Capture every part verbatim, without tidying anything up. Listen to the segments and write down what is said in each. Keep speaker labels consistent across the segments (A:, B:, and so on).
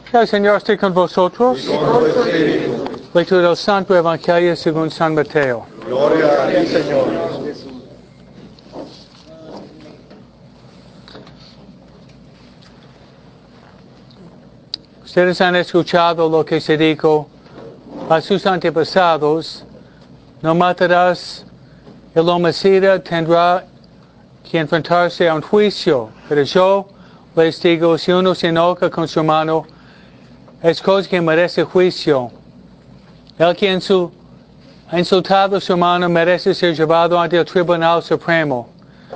A: El Señor esté con vosotros.
B: Y con tu espíritu.
A: Lectura del Santo Evangelio según San Mateo.
B: Gloria a ti, Señor.
A: Ustedes han escuchado lo que se dijo a sus antepasados: no matarás, el homicida tendrá que enfrentarse a un juicio. Pero yo les digo, si uno se enoja con su hermano, es cosa que merece juicio. El que insul- ha insultado a su hermano merece ser llevado ante el Tribunal Supremo.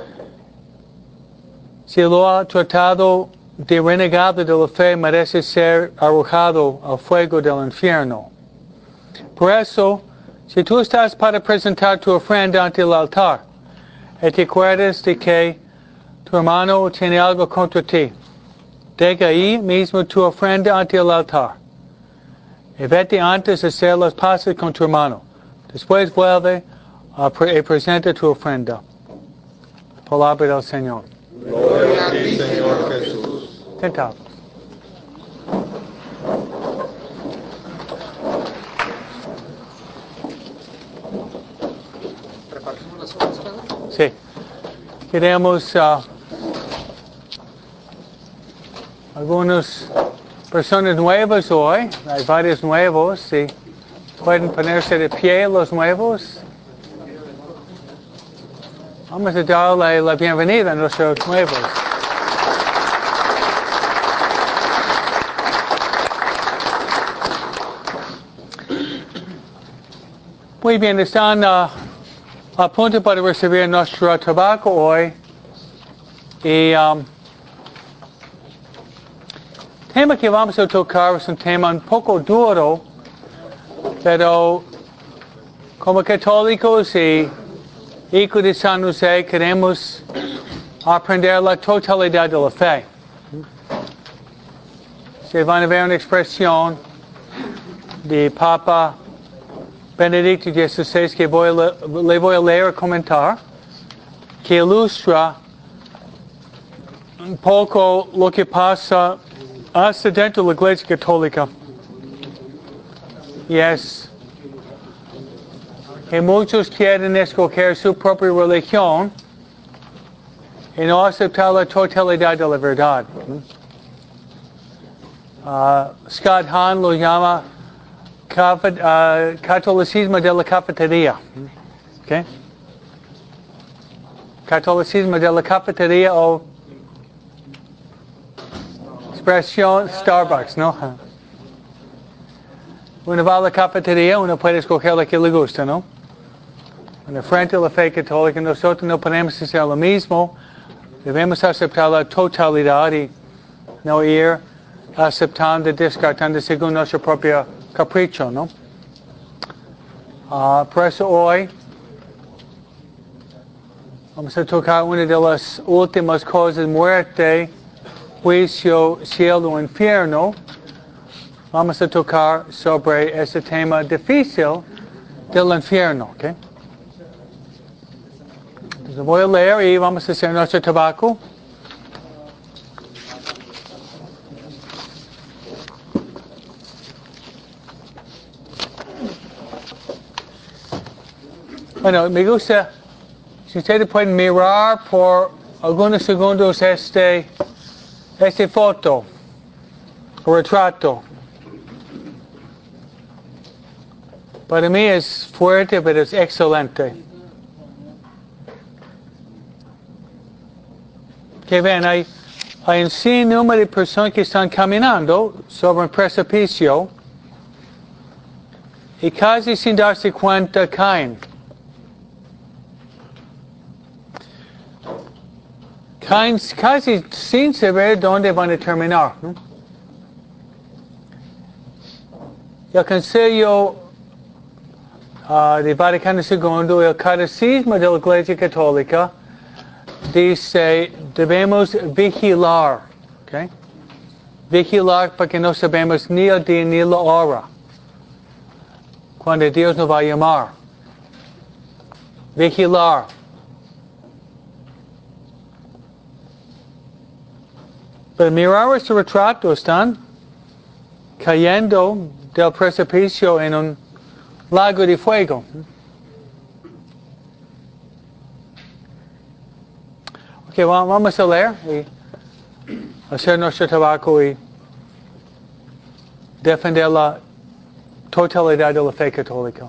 A: Si lo ha tratado de renegado de la fe, merece ser arrojado al fuego del infierno. Por eso, si tú estás para presentar tu ofrenda ante el altar, y te acuerdas de que tu hermano tiene algo contra ti, deja ahí mismo tu ofrenda ante el altar. Y vete antes a hacer las paces con tu hermano. Después vuelve a pre- y presenta tu ofrenda. Palabra del Señor.
B: Gloria a ti, Señor Jesús.
A: Sentados. Sí. Queremos uh, algunas personas nuevas hoy. Hay varios nuevos. Sí. Pueden ponerse de pie los nuevos. Vamos a darle la bienvenida a nuestros nuevos. Muy bien, están uh, a punto para recibir nuestro tabaco hoy. Y um, el tema que vamos a tocar es un tema un poco duro, pero como católicos y hijos de San José queremos aprender la totalidad de la fe. Se van a ver una expresión de Papa Benedicto dieciséis que voy a le, le voy a leer y comentar, que ilustra un poco lo que pasa hasta dentro de la Iglesia Católica. Y es que muchos quieren escoger su propia religión y no aceptar la totalidad de la verdad. Uh, Scott Hahn lo llama cafe, uh, catolicismo de la cafetería. Okay? Catolicismo de la cafetería o expresión Starbucks, ¿no? Uno va a la cafetería, uno puede escoger la que le gusta, ¿no? En la frente de la fe católica, nosotros no podemos hacer lo mismo. Debemos aceptar la totalidad y no ir aceptando, descartando según nuestro propio capricho, ¿no? Uh, por eso hoy vamos a tocar una de las últimas cosas: muerte, juicio, cielo, infierno. Vamos a tocar sobre ese tema difícil del infierno, ¿ok? Entonces voy a leer y vamos a hacer nuestro tabaco. Bueno, me gusta, si ustedes pueden mirar por algunos segundos este, este foto, o retrato. Para mí es fuerte, pero es excelente. Que ven, hay, hay un sinnúmero de personas que están caminando sobre un precipicio y casi sin darse cuenta caen. Caen casi sin saber dónde van a terminar, ¿no? El Concilio uh, de Vaticano segundo, el Catecismo de la Iglesia Católica, dice, debemos vigilar, ¿okay? Vigilar porque no sabemos ni el día ni la hora cuando Dios nos va a llamar. Vigilar. Pero mirar este retrato, ¿están? cayendo del precipicio en un lago de fuego. Ok, vamos a leer y hacer nuestro trabajo y defender la totalidad de la fe católica.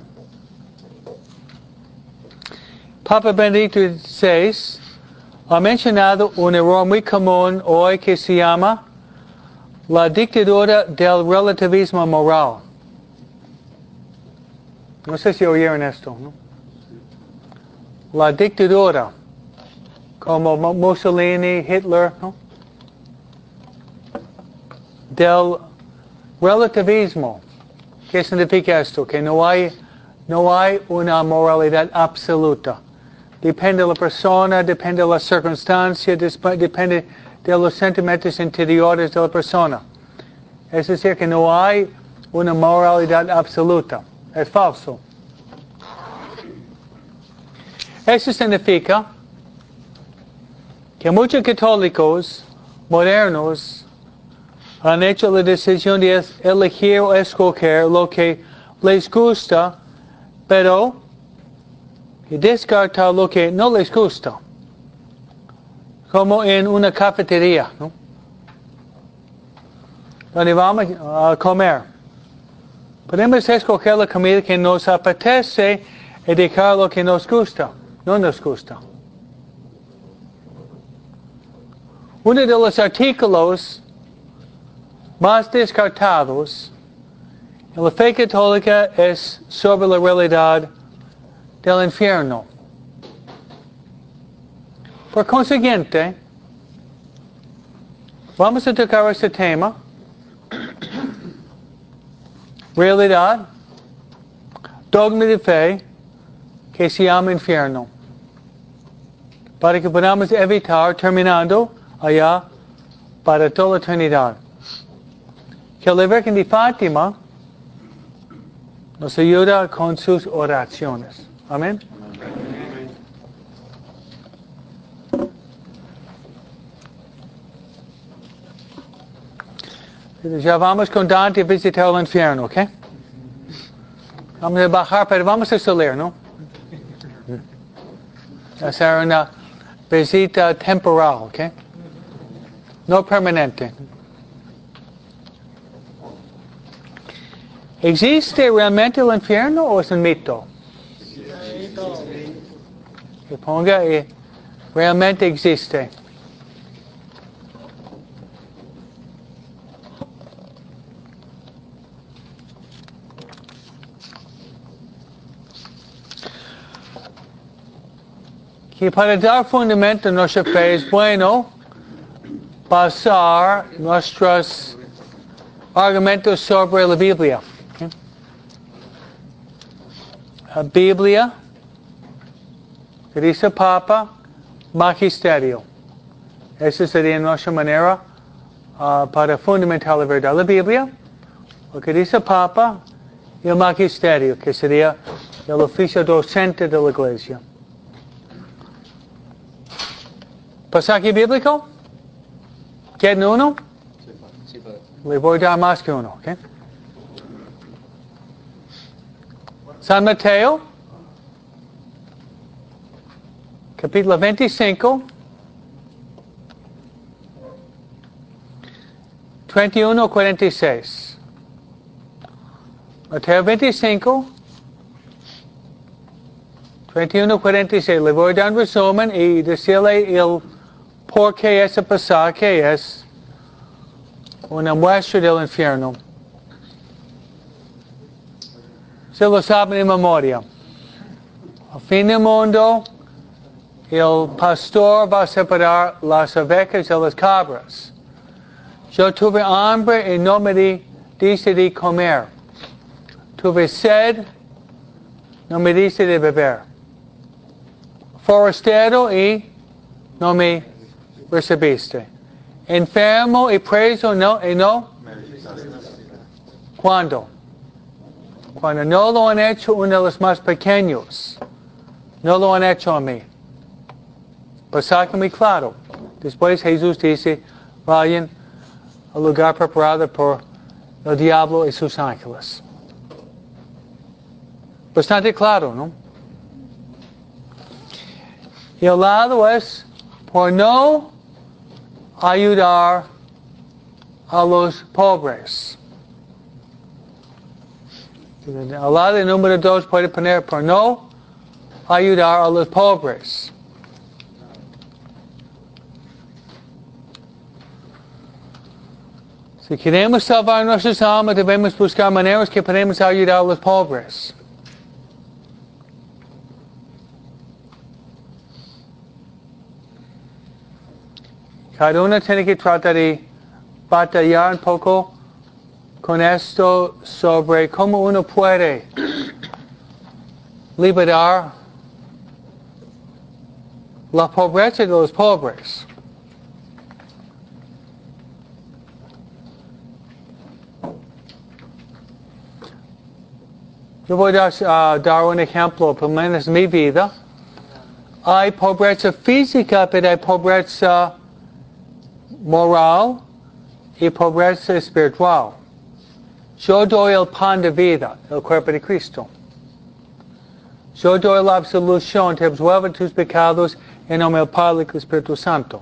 A: Papa Benedicto dieciséis ha mencionado un error muy común hoy que se llama la dictadura del relativismo moral. No sé si oyeron esto, ¿no? La dictadura, como Mussolini, Hitler, ¿no? Del relativismo. ¿Qué significa esto? Que no hay, no hay una moralidad absoluta. Depende de la persona, depende de la circunstancia, depende de los sentimientos interiores de la persona. Es decir, que no hay una moralidad absoluta. Es falso. Eso significa que muchos católicos modernos han hecho la decisión de elegir o escoger lo que les gusta, pero descartar lo que no les gusta. Como en una cafetería, ¿no? Donde vamos a comer. Podemos escoger la comida que nos apetece y dejar lo que nos gusta, no nos gusta. Uno de los artículos más descartados en la fe católica es sobre la realidad del infierno. Por consiguiente, vamos a tocar este tema, realidad, dogma de fe, que se llama infierno, para que podamos evitar terminando allá para toda la eternidad. Que la Virgen de Fátima nos ayuda con sus oraciones. Amén. Ya vamos con Dante a visitar el infierno, ¿ok? Vamos a bajar, pero vamos a salir, ¿no? Hacer una visita temporal, ¿ok? No permanente. ¿Existe realmente el infierno o es un mito? Que ponga y realmente existe. Que para dar fundamento a nuestra fe es bueno basar nuestros argumentos sobre la Biblia. ¿Okay? La Biblia, que dice Papa, Magisterio. Esa sería nuestra manera uh, para fundamentar la verdad. La Biblia, lo que dice Papa, y el Magisterio, que sería el oficio docente de la Iglesia. ¿Pasaje bíblico? ¿Quieren uno?
B: Sí, padre.
A: Le voy a dar más que uno, ¿ok? San Mateo, capítulo veinticinco, treinta y uno a cuarenta y seis. Mateo veinticinco, treinta y uno a cuarenta y seis. Le voy a dar un resumen y decirle el por qué ese pasaje es una muestra del infierno. Se lo saben en memoria. Al fin del mundo, el pastor va a separar las ovejas de las cabras. Yo tuve hambre y no me di, dice de comer. Tuve sed, no me dice de beber. Forastero y no me recibiste. Enfermo y preso no, y no. ¿Cuándo? Cuando no lo han hecho uno de los más pequeños, no lo han hecho a mí. Pasaje muy claro. Después Jesús dice, vayan al lugar preparado por el diablo y sus ángeles. Bastante claro, ¿no? Y el lado es por no ayudar a los pobres. Al lado del número dos puede poner por no ayudar a los pobres. Si queremos salvar nuestras almas, debemos buscar maneras que podemos ayudar a los pobres. Cada uno tiene que tratar de batallar un poco con esto sobre cómo uno puede liberar la pobreza de los pobres. Yo voy a dar, uh, dar un ejemplo, por lo menos en mi vida. Hay pobreza física, pero hay pobreza moral y pobreza espiritual. Yo doy el pan de vida, el cuerpo de Cristo. Yo doy la absolución, te absuelvo tus pecados en nombre del Padre y del Espíritu Santo.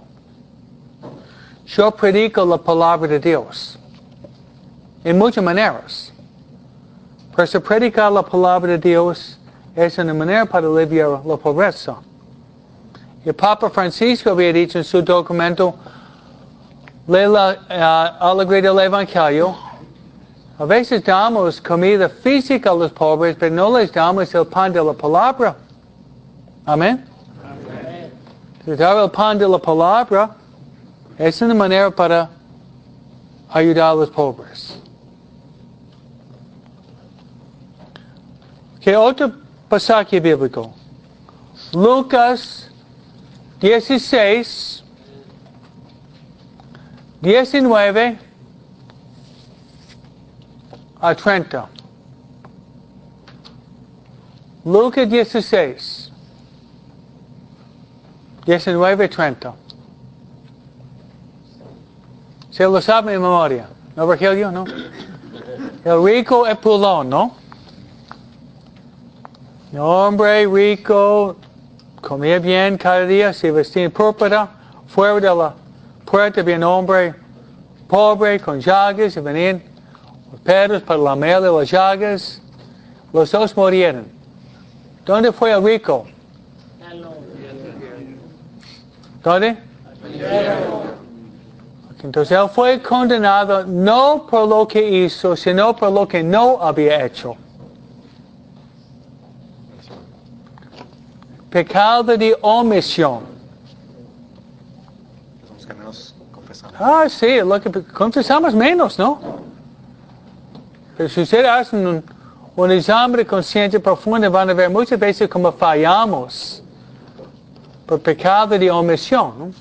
A: Yo predico la palabra de Dios en muchas maneras. Pero si predicar la palabra de Dios es una manera para aliviar la pobreza. El Papa Francisco había dicho en su documento, la uh, alegría del Evangelio, a veces damos comida física a los pobres, pero no les damos el pan de la palabra. Amén. Amén. Dar el pan de la palabra es una manera para ayudar a los pobres. ¿Qué otro pasaje bíblico? Lucas dieciséis, diecinueve a treinta. Lucas dieciséis, diecinueve a treinta. Se lo sabe en memoria. ¿No, Virgilio? ¿No? El rico Epulón, ¿no? El hombre rico comía bien cada día, se vestía en púrpura. Fuera de la puerta había un hombre pobre con llagas y venían los perros para lamerle las llagas. Los dos murieron. ¿Dónde fue el rico? ¿Dónde? Entonces él fue condenado no por lo que hizo, sino por lo que no había hecho. Pecado de omisión.
B: Los que menos confesamos.
A: Ah, sí, lo que confesamos menos, ¿no? Pero si ustedes hacen un, un examen de conciencia profunda, van a ver muchas veces cómo fallamos por pecado de omisión, ¿no?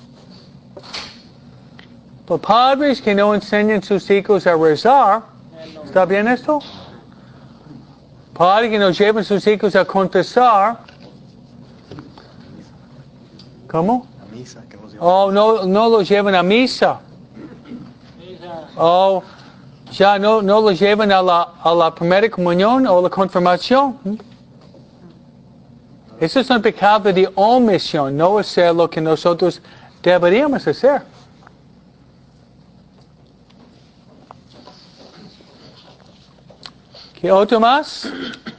A: Por padres que no enseñan a sus hijos a rezar, ¿está bien esto? Padres que no llevan a sus hijos a confesar. ¿Cómo?
B: A misa, que nos
A: Oh, no, no los llevan a misa. Oh, ya no, no los llevan a la, a la primera comunión o la confirmación. Eso es un pecado de omisión, no hacer lo que nosotros deberíamos hacer. ¿Qué otro más?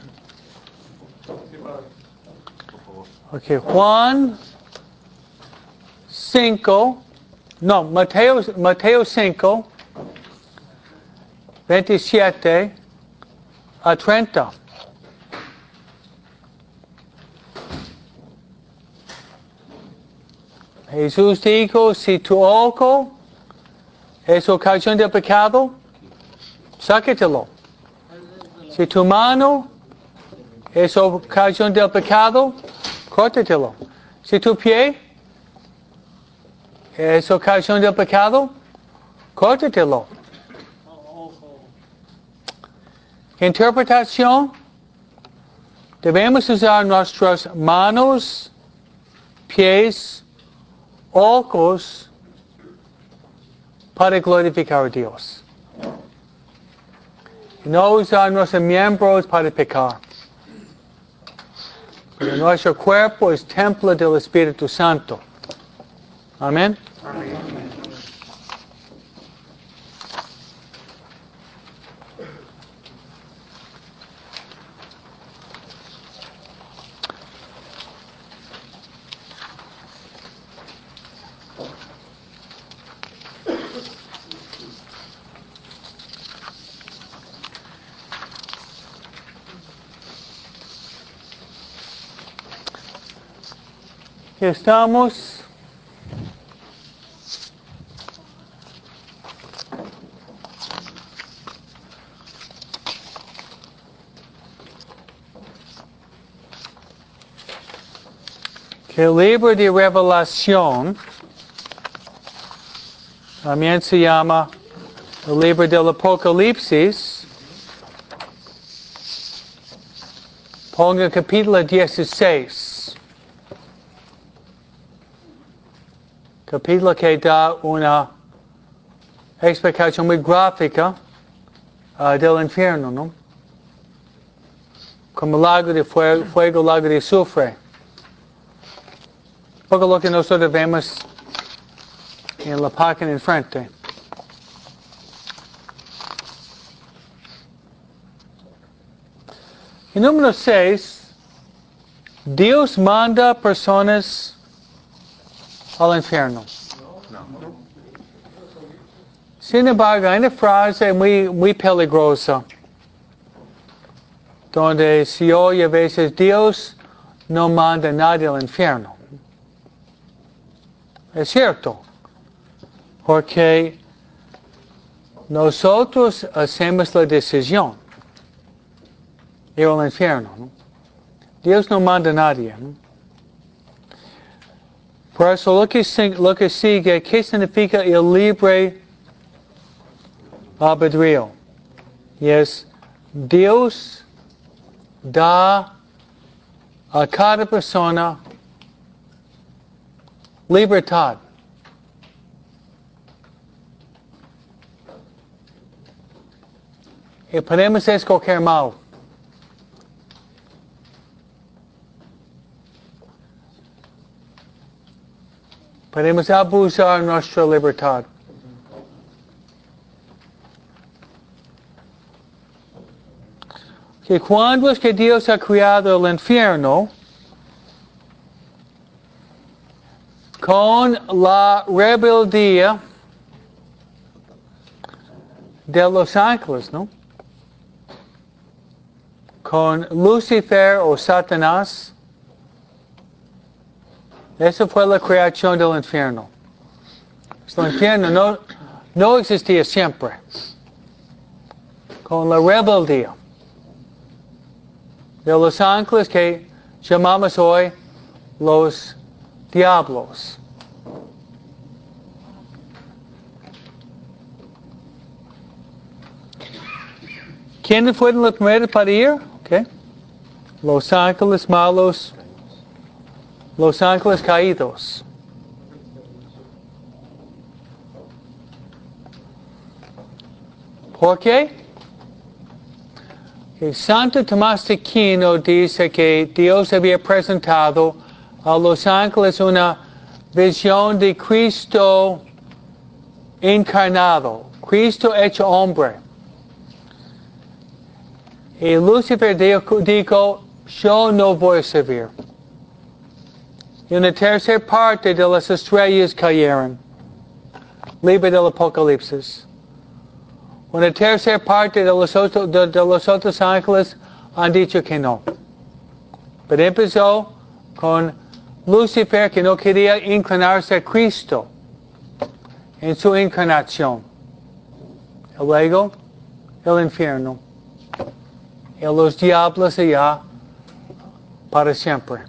A: Ok, Juan cinco, no, Mateo, Mateo cinco, veintisiete a treinta. Jesús dijo, si tu ojo es ocasión del pecado, sáquetelo. Si tu mano es ocasión del pecado, córtatelo. Si tu pie es ocasión del pecado, córtatelo. Interpretación. Debemos usar nuestras manos, pies, ojos para glorificar a Dios. No usar nuestros miembros para pecar. Porque nuestro cuerpo es templo del Espíritu Santo. Amén.
B: Amén.
A: Aquí estamos. Que el libro de Revelación también se llama el libro del Apocalipsis. Ponga capítulo dieciséis. Capítulo que da una explicación muy gráfica uh, del infierno, ¿no? Como lago de fuego, fuego, lago de azufre. Poco lo que nosotros vemos en la página enfrente. Y número seis, Dios manda personas al infierno.
B: No.
A: Sin embargo, hay una frase muy, muy peligrosa, donde se oye a veces, Dios no manda a nadie al infierno. Es cierto, porque nosotros hacemos la decisión ir al infierno, ¿no? Dios no manda a nadie, ¿no? Por eso lo que, lo que sigue, ¿qué significa el libre albedrío? Y es, Dios da a cada persona libertad. Y podemos escoger mal. Podemos abusar nuestra libertad. Que cuando es que Dios ha creado el infierno, con la rebeldía de los ángeles, ¿no? Con Lucifer o Satanás, esa fue la creación del infierno. El infierno no, no existía siempre. Con la rebeldía de los ángeles que llamamos hoy los diablos. ¿Quiénes fueron los primeros para ir? Okay. Los ángeles malos, los ángeles caídos. ¿Por qué? El Santo Tomás de Aquino dice que Dios había presentado a los ángeles una visión de Cristo encarnado, Cristo hecho hombre. Y Lucifer dijo, yo no voy a servir. Y una tercera parte de las estrellas cayeron. Libro del Apocalipsis. Una tercera parte de los, otros, de, de los otros ángeles han dicho que no. Pero empezó con Lucifer, que no quería inclinarse a Cristo en su encarnación. Y luego, el infierno. Y los diablos allá para siempre.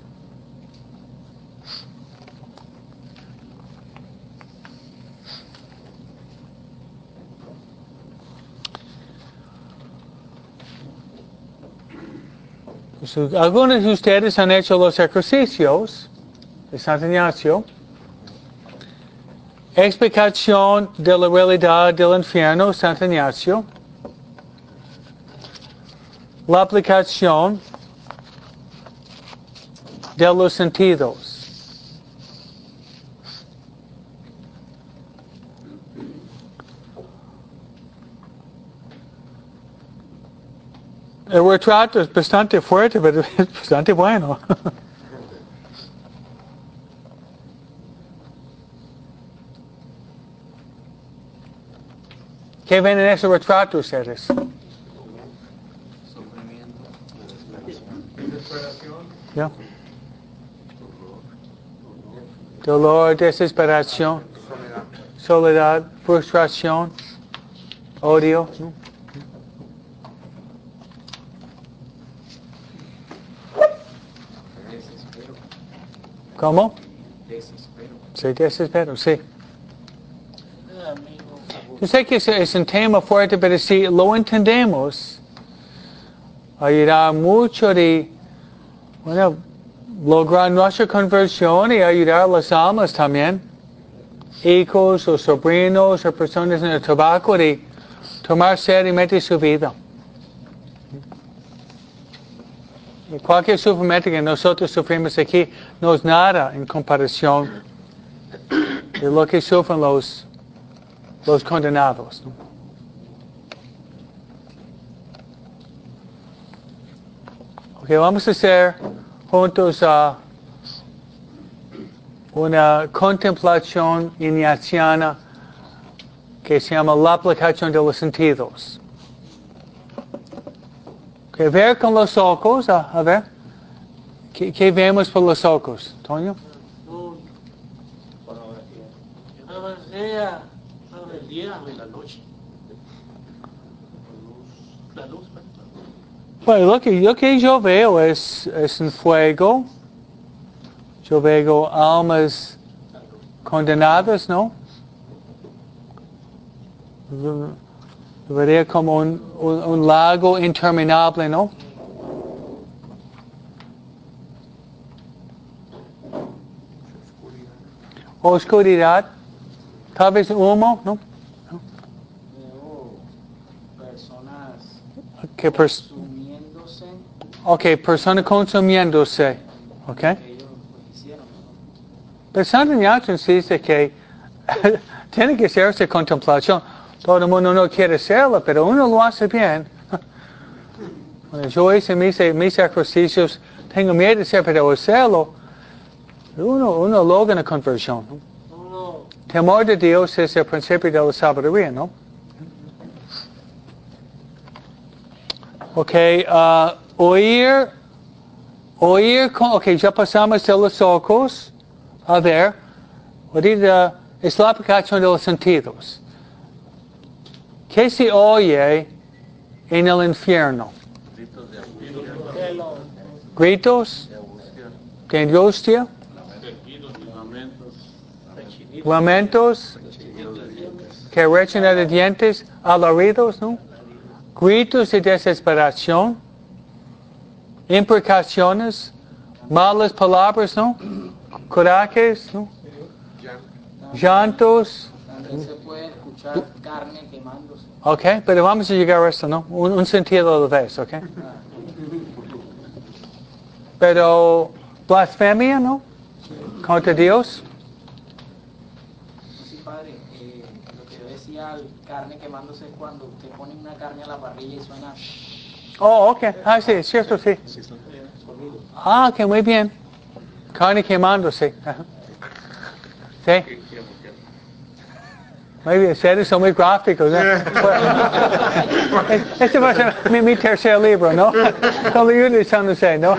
A: Algunos de ustedes han hecho los ejercicios de San Ignacio. Explicación de la realidad del infierno, San Ignacio. la aplicación de los sentidos. El retrato es bastante fuerte, pero es bastante bueno. ¿Qué ven en ese retrato ustedes?
B: Sufrimiento.
C: Desesperación.
A: ¿Ya? Dolor, desesperación,
C: Soledad.
A: soledad, frustración, odio. ¿No?
B: Desespero.
A: ¿Cómo?
B: Desespero.
A: Sí, desespero, sí. Yo sé que es, es un tema fuerte, pero si lo entendemos, ayudará mucho de, bueno, lograr nuestra conversión y ayudar a las almas también, hijos o sobrinos o personas en el trabajo, de tomar seriamente su vida. Y cualquier sufrimiento que nosotros sufrimos aquí no es nada en comparación de lo que sufren los, los condenados, ¿no? Ok, vamos a hacer juntos uh, una contemplación ignaciana que se llama la aplicación de los sentidos. Okay, ver con los ojos, uh, a ver, ¿qué, ¿qué vemos por los ojos, Toño?
D: Sea sobre el día o la noche. La luz, ¿verdad?
A: Bueno, lo que, lo que yo veo es, es un fuego. Yo veo almas condenadas, ¿no? Lo vería como un, un, un lago interminable, ¿no? Oscuridad. Tal vez humo, ¿no?
D: Veo personas
A: Que pers-
D: sumiéndose
A: ok, persona consumiéndose. Ok.
D: en lo que ellos pues, hicieron. ¿No?
A: Pero Santo Ignacio dice que tiene que hacerse contemplación. Todo el mundo no quiere hacerlo, pero uno lo hace bien. Cuando yo hice mis, mis ejercicios, tengo miedo de hacer, pero hacerlo, uno, uno logra una conversión, ¿no?
D: Uno,
A: Temor de Dios es el principio de la sabiduría, ¿no? Ok, uh, oír, oír, con, ok, ya pasamos de los ojos. A ver, ahorita es la aplicación de los sentidos. ¿Qué se oye en el infierno?
B: Gritos de angustia.
D: de los
A: Gritos
B: De angustia.
A: de angustia,
B: Lamentos.
A: lamentos,
B: Chillidos de dientes.
A: que rechinan de dientes, alaridos, ¿no? Gritos de desesperación, imprecaciones, malas palabras, ¿no? Corajes, ¿no? Llantos.
D: también se puede escuchar carne quemándose.
A: Ok, pero vamos a llegar a esto, ¿no? Un, un sentido a la vez, ok. Pero blasfemia, ¿no? Contra Dios.
D: Sí, padre, eh, lo que yo decía, carne quemándose es cuando usted pone una carne a la parrilla y suena
A: Oh, ok. Ah, sí, es cierto, sí.
D: sonido.
A: Ah, que muy bien. Carne quemándose. Ajá. Sí. Muy bien, ustedes son muy gráficos, ¿no? Este va a ser mi, mi tercer libro, ¿no? Con la ayuda de San José, ¿no?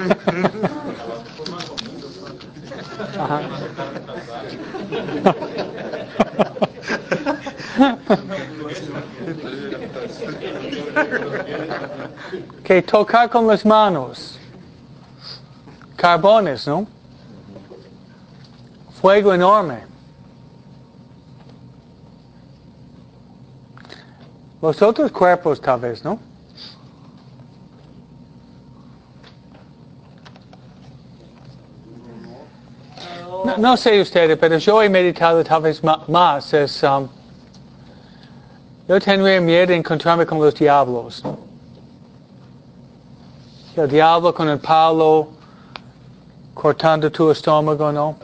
A: Ajá. Que tocar con las manos. Carbones, ¿no? Fuego enorme. Los otros cuerpos tal vez, ¿no? No, no sé ustedes, pero yo he meditado tal vez ma- más. Es, um, yo tendría miedo de encontrarme con los diablos, ¿no? El diablo con el palo cortando tu estómago, ¿no?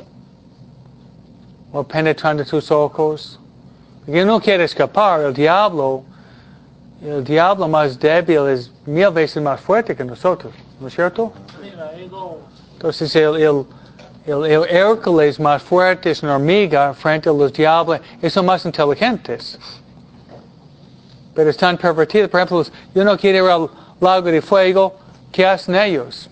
A: O penetrando tus ojos. Porque no quiere escapar. El diablo, el diablo más débil es mil veces más fuerte que nosotros, ¿no es cierto? Entonces el, el, el, el Hércules más fuerte es una hormiga frente a los diablos, son más inteligentes. Pero están pervertidos. Por ejemplo, yo no quiero ir al lago de fuego, ¿qué hacen ellos?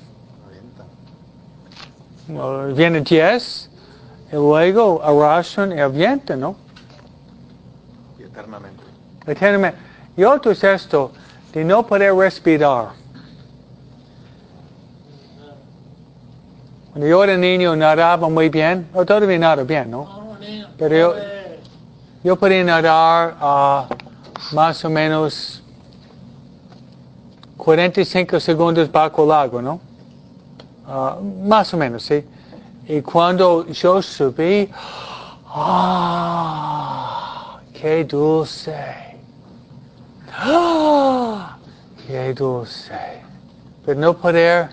A: Well, vienen diez y luego arrastran y avientan, ¿no?
C: Y eternamente.
A: Eternamente. Y otro es esto, de no poder respirar. Cuando yo era niño nadaba muy bien, o todavía nado bien, ¿no? Pero yo, yo podía nadar a más o menos cuarenta y cinco segundos bajo el agua, ¿no? Uh, más o menos, ¿sí? Y cuando yo subí, ¡ah! ¡Qué dulce! ¡Ah! ¡Qué dulce! Pero no poder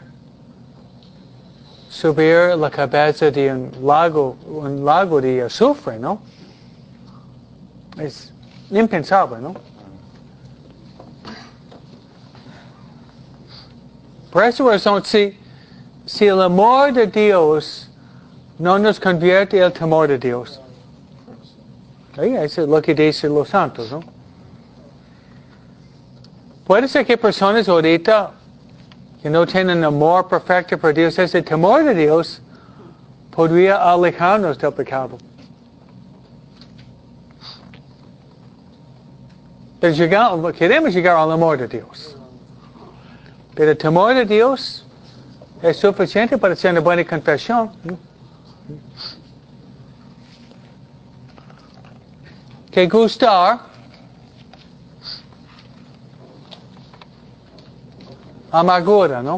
A: subir la cabeza de un lago, un lago de azufre, ¿no? Es impensable, ¿no? Por esa razón, si, si el amor de Dios no nos convierte el temor de Dios. Ahí eso es lo que dicen los santos, ¿no? Puede ser que personas ahorita que no tienen amor perfecto por Dios, ese temor de Dios podría alejarnos del pecado. Pero llegar, queremos llegar al amor de Dios. Pero el temor de Dios es suficiente para hacer una buena confesión. Que gustar, amargura, ¿no?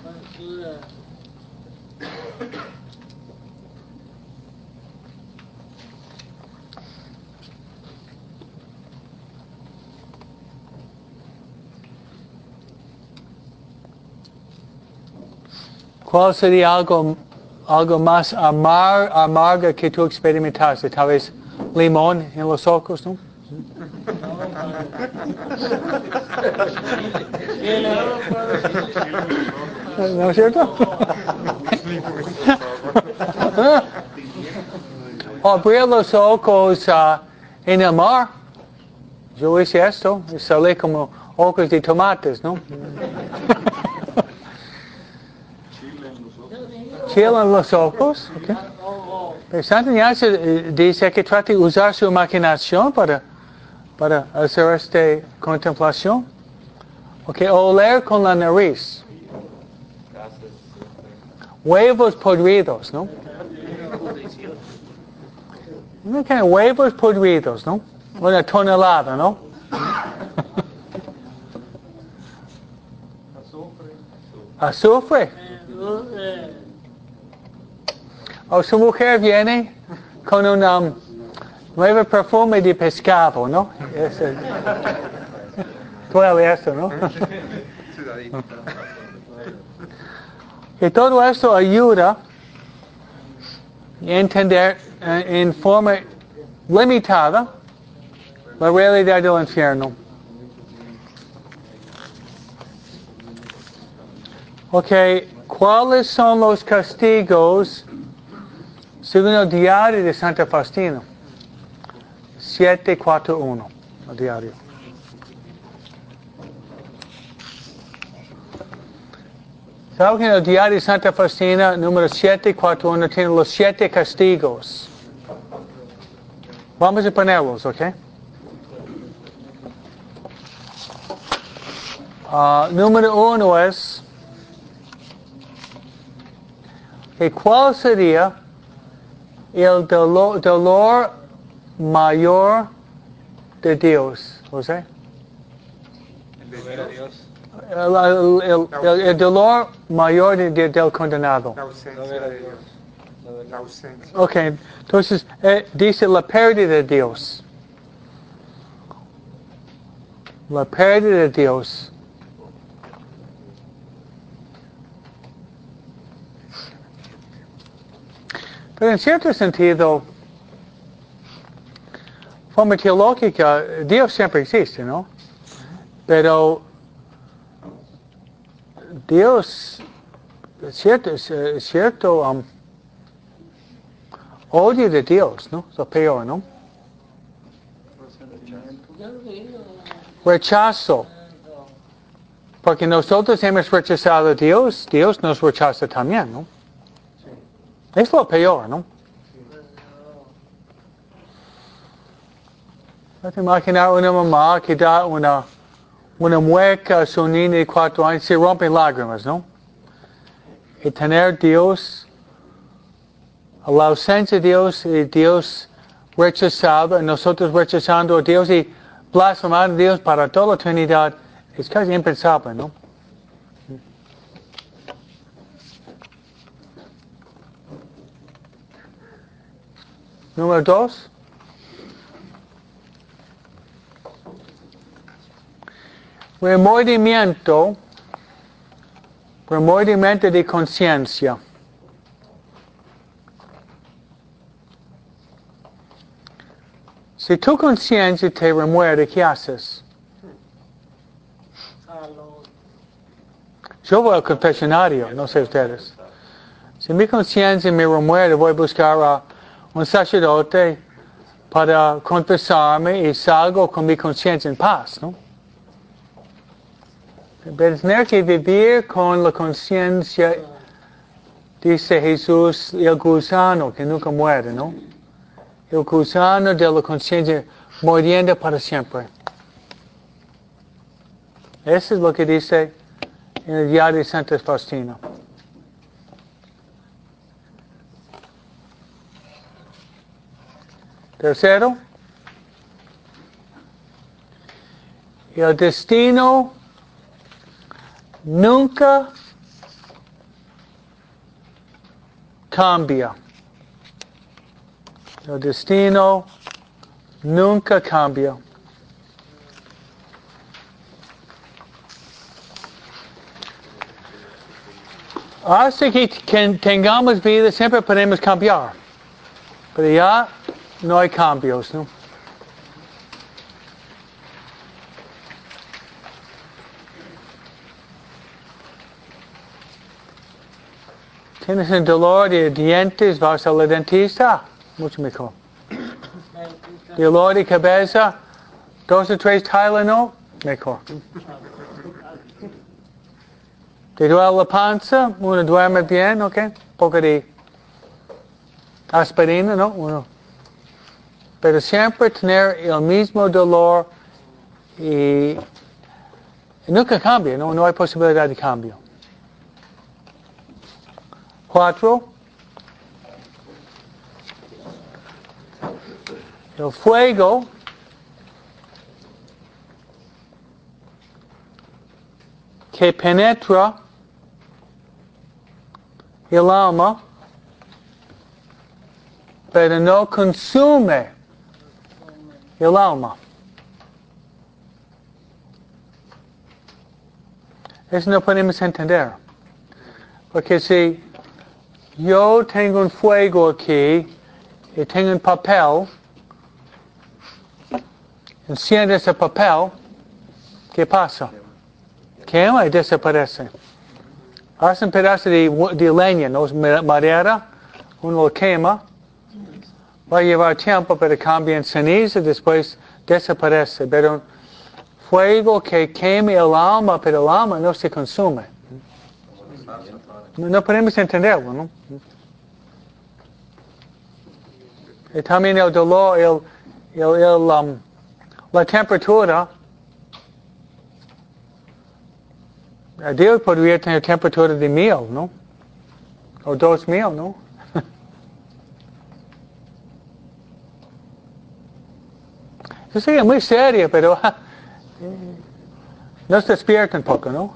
A: ¿Cuál sería algo, algo más amar, amarga que tú experimentaste? Tal vez limón en los ojos, ¿no? ¿No es cierto? O abrir los ojos uh, en el mar. Yo hice esto, y salí como ojos de tomates, ¿no? Chile en los ojos. Okay. Pero Santa Ignacio dice que trate de usar su imaginación para, para hacer esta contemplación. Okay, oler con la nariz. Huevos podridos, ¿no? Okay, huevos podridos, ¿no? Una tonelada, ¿no? Azufre. O su mujer viene con un um, nuevo perfume de pescado, ¿no? Ese. Todo esto, ¿no? Y todo esto ayuda a entender eh, en forma limitada la realidad del infierno. Ok, ¿cuáles son los castigos según el diario de Santa Faustina? siete cuatro uno, el diario. ¿Saben que en el diario de Santa Faustina, número siete cuatro uno, tiene los siete castigos? Vamos a ponerlos, ¿ok? Uh, número uno es que ¿cuál sería el dolor, dolor mayor de Dios? ¿José?
C: El de Dios.
A: El, el, el, el, el dolor mayor de, de, del condenado.
E: La ausencia de Dios. La ausencia.
A: Ok, entonces eh, dice la pérdida de Dios. La pérdida de Dios. Pero en cierto sentido, forma teológica, Dios siempre existe, ¿no? Pero Dios, es cierto, es, es cierto, um, odio de Dios, ¿no? Es lo peor, ¿no? Rechazo. Porque nosotros hemos rechazado a Dios, Dios nos rechaza también, ¿no? Es lo peor, ¿no? Puedes imaginar una mamá que da una, una mueca a su niño de cuatro años, se rompen lágrimas, ¿no? Y tener Dios, la ausencia de Dios y Dios rechazado, y nosotros rechazando a Dios y blasfemando a Dios para toda la eternidad, es casi impensable, ¿no? Número dos. Remordimiento, remordimiento de conciencia. Si tu conciencia te remuerde, ¿qué haces? Yo voy al confesionario, no sé ustedes. Si mi conciencia me remuerde, voy a buscar a un sacerdote para confesarme y salgo con mi conciencia en paz, ¿no? Pero tener que vivir con la conciencia, dice Jesús, el gusano que nunca muere, ¿no? El gusano de la conciencia muriendo para siempre. Eso es lo que dice en el diario de Santa Faustina. Tercero, el destino nunca cambia. El destino nunca cambia. Hasta que tengamos vida siempre podemos cambiar. Pero ya no hay cambios, ¿no? Tienes un dolor de dientes, vas al dentista, mucho mejor. Dolor de cabeza, dos o tres Tylenol, mejor. Te duele la panza, uno duerme bien, ¿ok? Un poco de aspirina, ¿no? Uno. Pero siempre tener el mismo dolor y, y nunca cambia, ¿no? No hay posibilidad de cambio. Cuatro. El fuego que penetra el alma, pero no consume el alma. Eso no podemos entender. Porque si yo tengo un fuego aquí y tengo un papel, enciende ese papel, ¿qué pasa? Quema y desaparece. Hace un pedazo de, de leña, no es madera, uno lo quema, va a llevar tiempo, pero cambia en ceniza, después desaparece. Pero un fuego que queme el alma, pero el alma no se consume. No podemos entenderlo, ¿no? Y también el dolor, el, el, el, um, la temperatura. Dios podría tener temperatura de mil, ¿no? O dos mil, ¿no? Eso sería muy serio, pero nos despierta un poco, ¿no?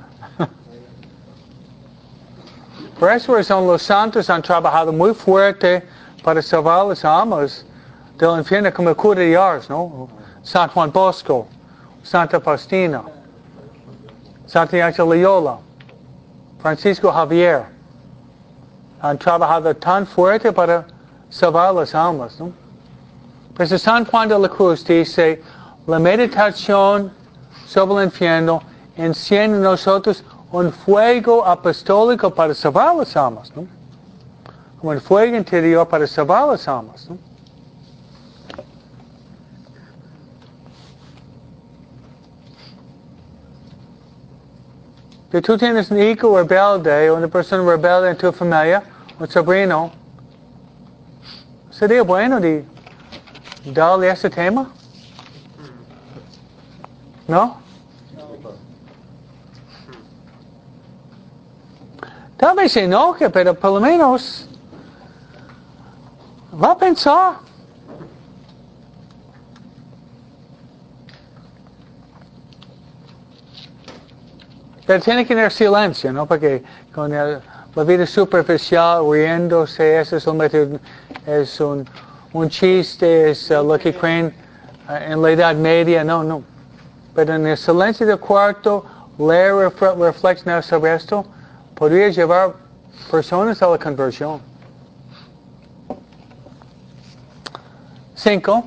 A: Por eso razón los santos han trabajado muy fuerte para salvar las almas del infierno, como el cura de Ars, ¿no? San Juan Bosco, Santa Faustina, Santiago Loyola, Francisco Javier. Han trabajado tan fuerte para salvar las almas, ¿no? Pues San Juan de la Cruz dice, la meditación sobre el infierno enciende en nosotros un fuego apostólico para salvar las almas, ¿no? Como un fuego interior para salvar las almas, ¿no? Si tú tienes un hijo rebelde, una persona rebelde en tu familia, un sobrino, sería bueno de darle ese tema, ¿no? Tal vez se enoje, pero por lo menos va a pensar. Pero tiene que tener silencio, ¿no? Porque con el, la vida superficial, riéndose, eso es un, es un, un chiste, es uh, lo que creen uh, en la Edad Media, no, no. Pero en el silencio del cuarto, leer, refle reflexionar sobre esto, podría llevar personas a la conversión. Cinco.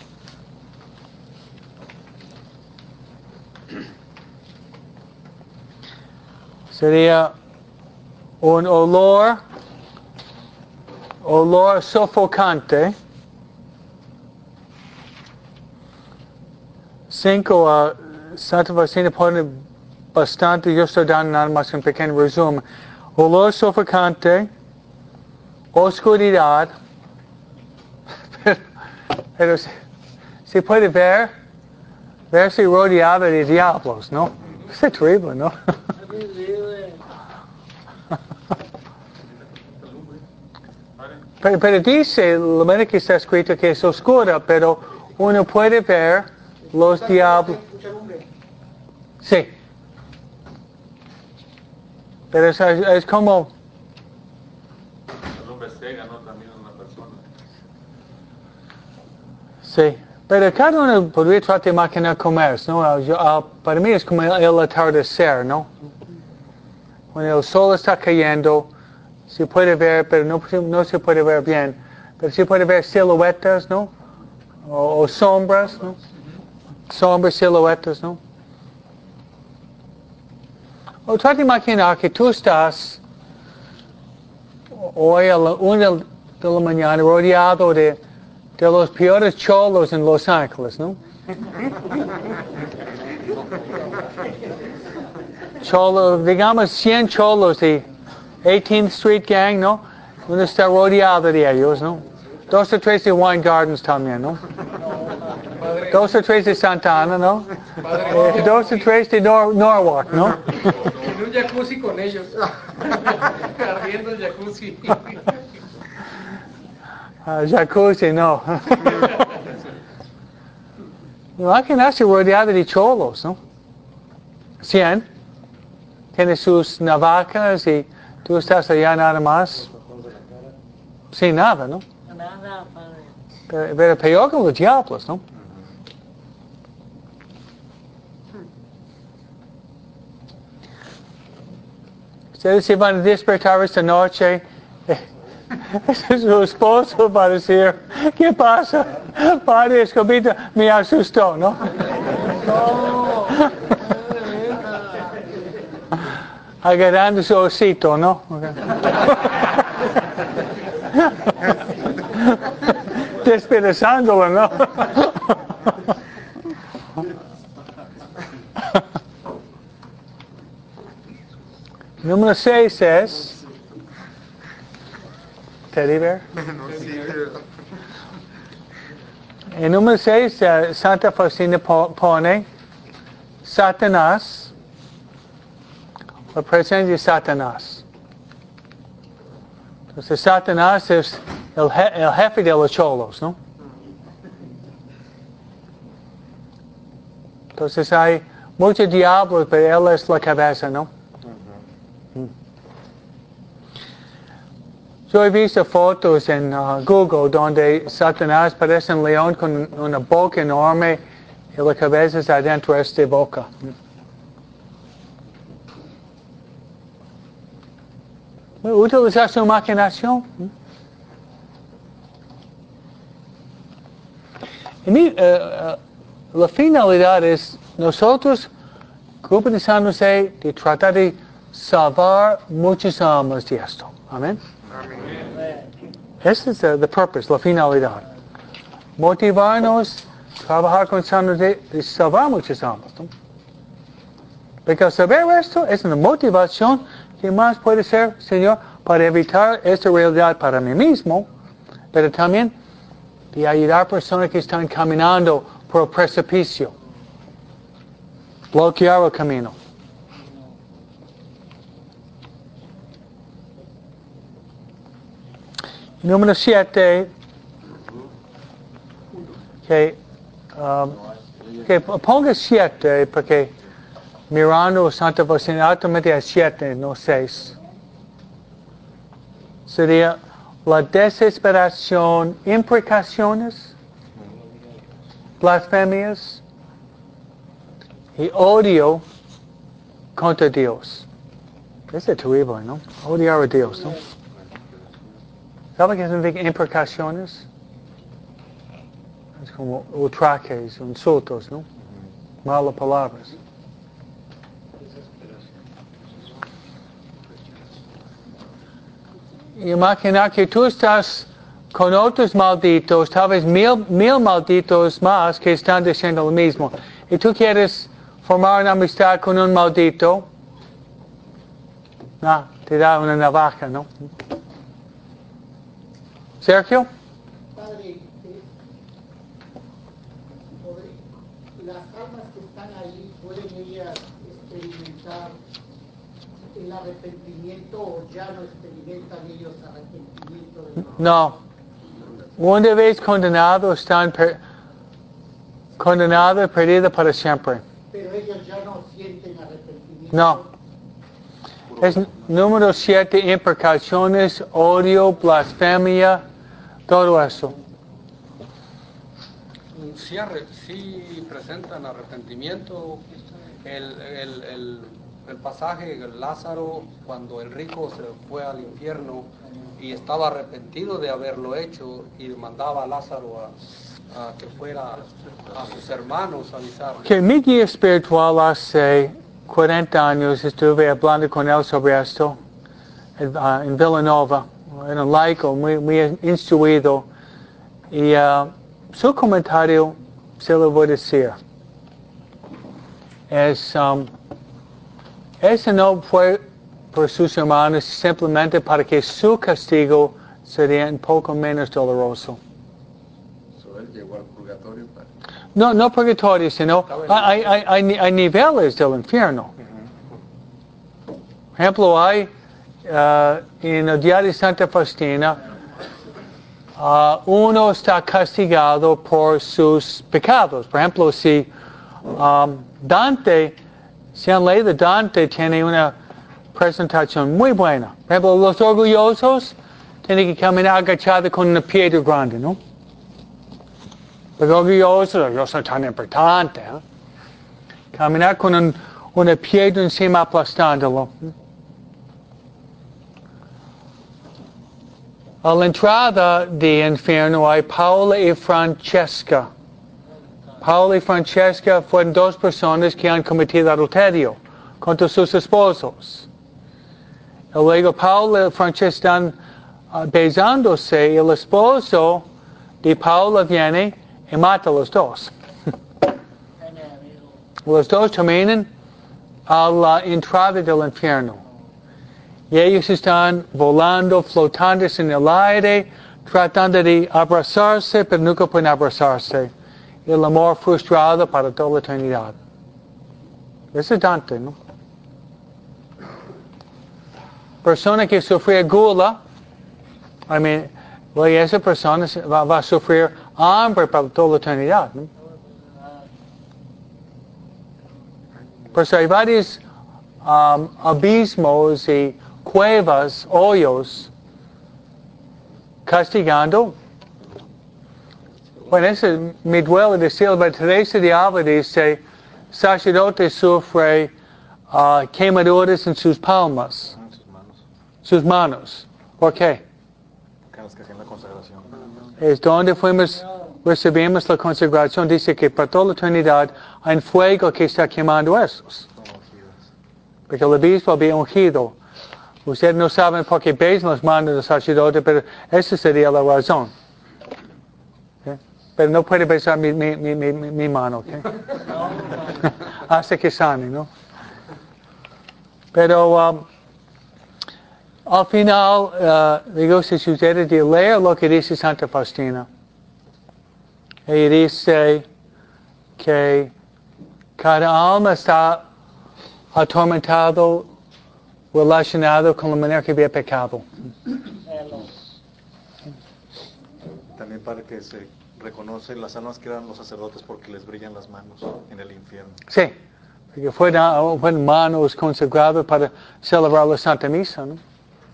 A: Sería un olor, olor sofocante. Cinco, uh, Santa Faustina pone bastante, yo estoy dando nada más un pequeño resumen. Olor sofocante, oscuridad, pero, pero se, se puede ver, verse rodeado de diablos, ¿no? Es terrible, ¿no? Pero, pero dice, lo menos que está escrito que es oscura, pero uno puede ver los diablos. Sí. Pero es, es como...
B: El hombre ciega, ¿no? También una persona.
A: Sí. Pero cada uno podría tratar de maquinar comercio, ¿no? Yo, uh, para mí es como el, el atardecer, ¿no? Cuando el sol está cayendo, se puede ver, pero no, no se puede ver bien. Pero se puede ver siluetas, ¿no? O, o sombras, ¿no? Sombras, siluetas, ¿no? O trata de imaginar que tú estás hoy a la una de la mañana rodeado de, de los peores cholos en Los Ángeles, ¿no? Cholo, digamos cien cholos de eighteenth Street Gang, ¿no? Uno está rodeado de ellos, ¿no? Dos o tres de Wine Gardens también, ¿no? Dos o tres de Santa Ana, ¿no? Eh, dos o tres de Nor Norwalk, ¿no?
E: En un jacuzzi con ellos. Ardiendo el jacuzzi.
A: Uh, jacuzzi, no. Imagínate rodeado de cholos, ¿no? Cien. Tiene sus navajas y tú estás allá nada más. Sin nada, ¿no?
D: Nada, padre.
A: Pero, pero peor que los diablos, ¿no? Ustedes se van a despertar esta noche. Su esposo va a decir, ¿qué pasa? Padre Escobita me asustó, ¿no? Agarrando su osito, ¿no? Despedazándolo, ¿no? Número seis es Teddy Bear. En número seis, uh, Santa Faustina pone Satanás, la presencia de Satanás. Entonces Satanás es el, je el jefe de los cholos, ¿no? Entonces hay muchos diablos, pero él es la cabeza, ¿no? Yo he visto fotos en uh, Google donde Satanás parece un león con una boca enorme y la cabeza está dentro de esta boca. Utilizar su imaginación. Y mi, uh, uh, la finalidad es nosotros, grupo de San José, de tratar de salvar muchas almas de esto. Amén. Ese es uh, the purpose, la finalidad. Motivarnos, trabajar con San José, de salvar muchas almas, ¿no? Porque saber esto es una motivación que más puede ser, Señor, para evitar esta realidad para mí mismo, pero también de ayudar a personas que están caminando por el precipicio, bloquear el camino. Número siete, que, um, que ponga siete, porque mirando Santa Faustina, automáticamente es siete, no seis. Sería la desesperación, imprecaciones, blasfemias y odio contra Dios. Eso es terrible, ¿no? Odiar a Dios, ¿no? ¿Saben qué significa imprecaciones? Es como ultrajes, insultos, ¿no? Malas palabras. Imagina que tú estás con otros malditos, tal vez mil, mil malditos más que están diciendo lo mismo. Y tú quieres formar una amistad con un maldito. No, te da una navaja, ¿no? Sergio?
F: Padre, eh, las almas que están ahí, ¿pueden ellas experimentar el arrepentimiento o ya no experimentan ellos arrepentimiento? De
A: No. Una vez condenados, están per condenados, perdidos para siempre.
F: Pero ellos ya no sienten arrepentimiento.
A: No. Es número siete, imprecaciones, odio, blasfemia, todo eso.
E: Sí, arre- sí presentan arrepentimiento. El, el, el, el pasaje de Lázaro, cuando el rico se fue al infierno y estaba arrepentido de haberlo hecho y mandaba a Lázaro a, a que fuera a sus hermanos a avisarle.
A: Que mi guía espiritual hace cuarenta años estuve hablando con él sobre esto en, uh, en Villanova, era un laico muy, muy instruido, y uh, su comentario se lo voy a decir. Es, um, ese no fue por sus hermanos simplemente para que su castigo sería un poco menos doloroso.
C: So, él llegó al purgatorio para...
A: No, no purgatorio, sino hay, hay, hay, hay niveles del infierno. Por ejemplo, hay uh, en el día de Santa Faustina, uh, uno está castigado por sus pecados. Por ejemplo, si um, Dante, si han leído Dante, tiene una presentación muy buena. Por ejemplo, los orgullosos tienen que caminar agachados con una piedra grande, ¿no? Los orgullosos, yo soy tan importante, ¿eh? Caminar con un, una piedra encima aplastándolo. A la entrada del infierno hay Paula y Francesca. Paula y Francesca fueron dos personas que han cometido adulterio contra sus esposos. Y luego Paula y Francesca están uh, besándose y el esposo de Paula viene y mata a los dos. Los dos terminan a la entrada del infierno. Y ellos están volando, flotando en el aire, tratando de abrazarse, pero nunca pueden abrazarse. Y el amor frustrado para toda la eternidad. Eso es Dante, ¿no? Persona que sufre gula, I mean, esa persona va, va a sufrir hambre para toda la eternidad, ¿no? Por eso hay varios um, abismos y cuevas, hoyos, castigando. Bueno, eso me duele decirlo, pero Teresa de Ávila dice, sacerdote sufre uh, quemaduras en sus palmas,
C: en sus manos.
A: sus manos. ¿Por qué?
C: Que los que hacían la consagración.
A: Es donde fuimos recibimos la consagración, dice que para toda la eternidad hay un fuego que está quemando esos. Porque el obispo había ungido. Ustedes no saben por qué besan las manos del sacerdote, pero esa sería la razón. ¿Okay? Pero no puede besar mi, mi, mi, mi, mi mano, ¿okay? Hasta que sane, ¿no? Pero um, al final, uh, digo, si ustedes leer lo que dice Santa Faustina, ella dice que cada alma está atormentado, relacionado con la manera que había pecado.
G: También para que se reconoce las almas que eran los sacerdotes porque les brillan las manos en el infierno.
A: Sí, porque fueron, fueron manos consagradas para celebrar la Santa Misa, ¿no?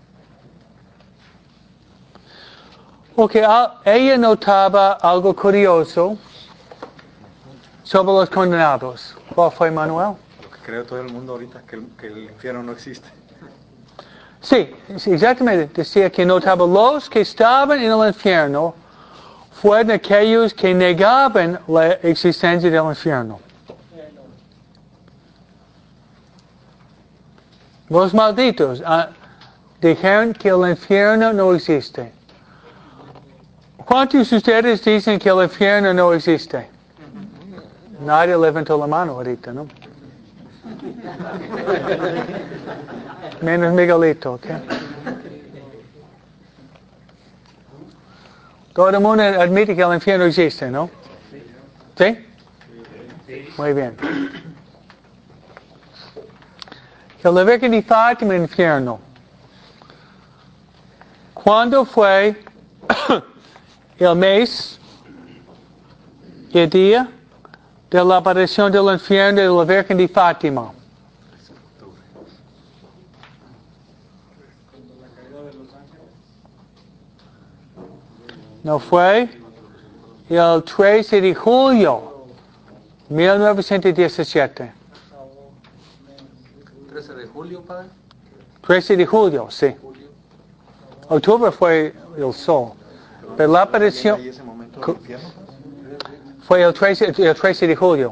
A: Porque ella notaba algo curioso sobre los condenados. ¿Cuál fue, Manuel?
G: Lo que cree todo el mundo ahorita, que el, que el infierno no existe.
A: Sí, sí, exactamente. Decía que notaba los que estaban en el infierno fueron aquellos que negaban la existencia del infierno. Los malditos uh, dijeron que el infierno no existe. ¿Cuántos de ustedes dicen que el infierno no existe? Nadie levantó la mano ahorita, ¿no? Menos Miguelito, ¿ok? Todo el mundo admite que el infierno existe, ¿no? ¿Sí? Muy bien. Que la Virgen de Fátima en el infierno. ¿Cuándo fue el mes y el día de la aparición del infierno de la Virgen de Fátima? No fue el trece de julio de mil novecientos diecisiete.
E: trece de julio, padre.
A: trece de julio, sí. Octubre fue el sol. Pero la aparición
G: ¿Y ese momento del infierno?
A: fue el trece, el trece de julio.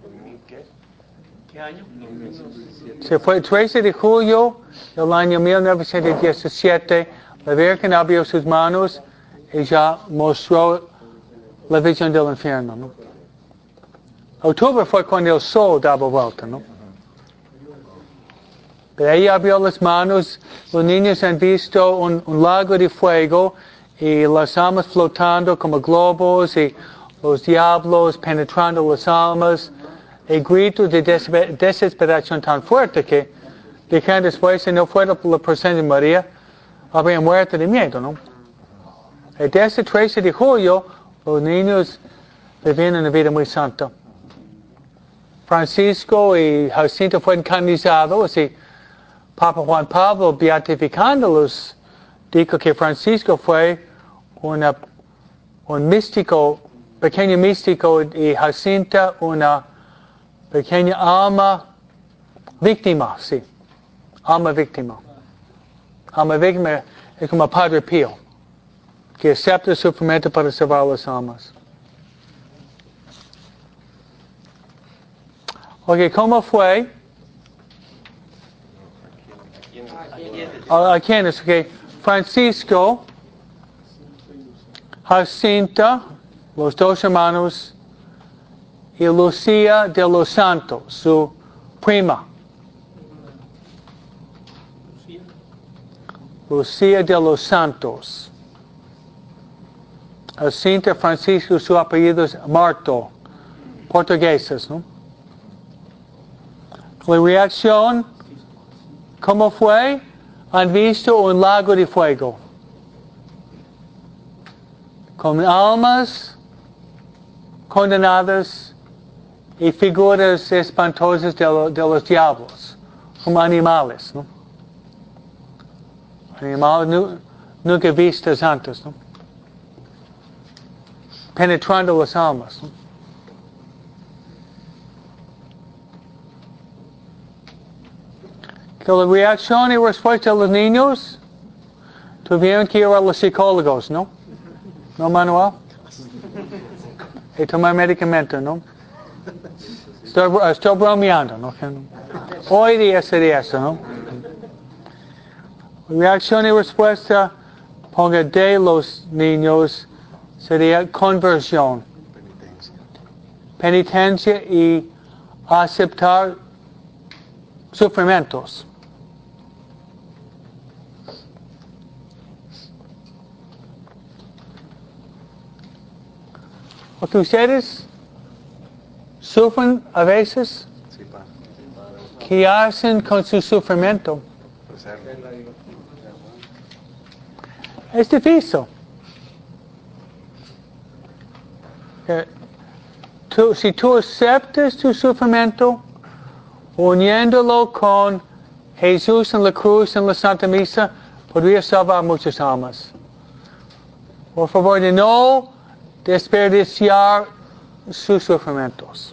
D: ¿Qué año?
A: Se fue el trece de julio del año mil novecientos diecisiete. La Virgen abrió sus manos y ya mostró la visión del infierno, ¿no? Octubre fue cuando el sol daba vuelta, ¿no? Pero ella abrió las manos, los niños han visto un, un lago de fuego y las almas flotando como globos y los diablos penetrando las almas. Y gritos de des- desesperación tan fuerte que dijeron después, si no fuera por la presencia de María, habrían muerto de miedo, ¿no? Y desde el trece de julio, los niños vivían una vida muy santa. Francisco y Jacinto fueron canonizados y Papa Juan Pablo, beatificándolos, dijo que Francisco fue una, un místico, pequeño místico, y Jacinta una pequeña alma víctima, sí, alma víctima. Alma víctima es como Padre Pío, que acepta el sufrimiento para salvar las almas. Ok, ¿cómo fue? ¿A quiénes? Ok, Francisco, Jacinta, los dos hermanos, y Lucía de los Santos, su prima. Lucía de los Santos. Jacinta, Francisco, su apellido es Marto, portugueses, ¿no? La reacción, ¿cómo fue? Han visto un lago de fuego con almas condenadas y figuras espantosas de, lo, de los diablos, como animales, ¿no? Animales nu, nunca vistos antes, ¿no? Penetrando las almas, ¿no? Que la reacción y respuesta de los niños tuvieron que ir a los psicólogos, ¿no? ¿No, Manuel? y tomar medicamento, ¿no? Estoy, estoy bromeando, ¿no? Hoy día sería eso, ¿no? Reacción y respuesta, ponga de los niños, sería conversión, penitencia y aceptar sufrimientos. Porque ustedes sufren a veces.
G: Sí, pa.
A: ¿Qué hacen con su sufrimiento? Es difícil. Eh, tú, si tú aceptas tu sufrimiento, uniéndolo con Jesús en la cruz, en la Santa Misa, podría salvar muchas almas. Por favor, de no desperdiciar sus sufrimientos.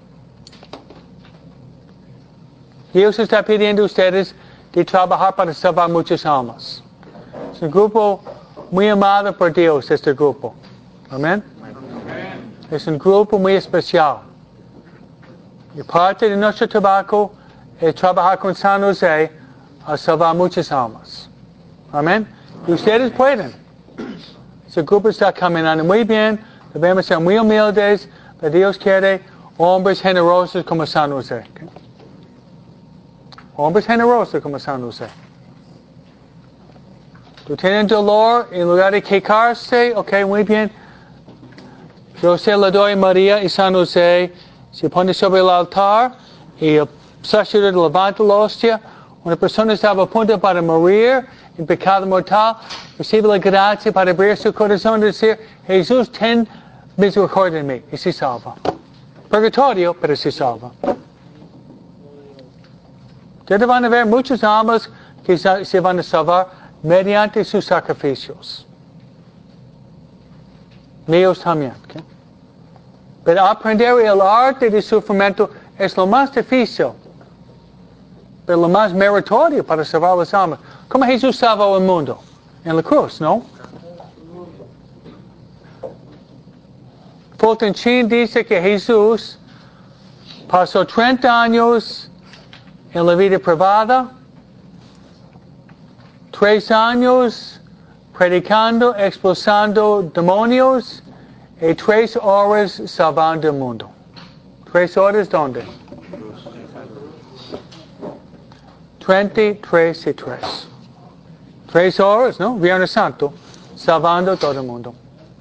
A: Dios está pidiendo a ustedes de trabajar para salvar muchas almas. Es un grupo muy amado por Dios, este grupo. Amén. Es un grupo muy especial. Y parte de nuestro trabajo es trabajar con San José a salvar muchas almas. Amén. Y ustedes pueden. Ese grupo está caminando muy bien. Debemos ser muy humildes. Pero Dios quiere hombres generosos como San José. ¿Okay? Hombres generosos como San José. Tú tienes dolor en lugar de quejarse. Ok, muy bien. Yo se le doy a María y San José. Se pone sobre el altar y el sacerdote levanta la hostia. Una persona estaba a punto para morir en pecado mortal. Recibe la gracia para abrir su corazón y decir, Jesús, ten misericordia de mí. Y se salva. Purgatorio, pero se salva. Ustedes van a ver muchas almas que se van a salvar mediante sus sacrificios. Míos también. ¿Okay? Pero aprender el arte del sufrimiento es lo más difícil, pero lo más meritorio para salvar las almas. ¿Cómo Jesús salvó el mundo? En la cruz, ¿no? Fulton Sheen dice que Jesús pasó treinta años en la vida privada, tres años predicando, expulsando demonios, y tres horas salvando el mundo. ¿Tres horas dónde? Treinta y tres y tres. Tres horas, ¿no? Viernes Santo, salvando todo el mundo.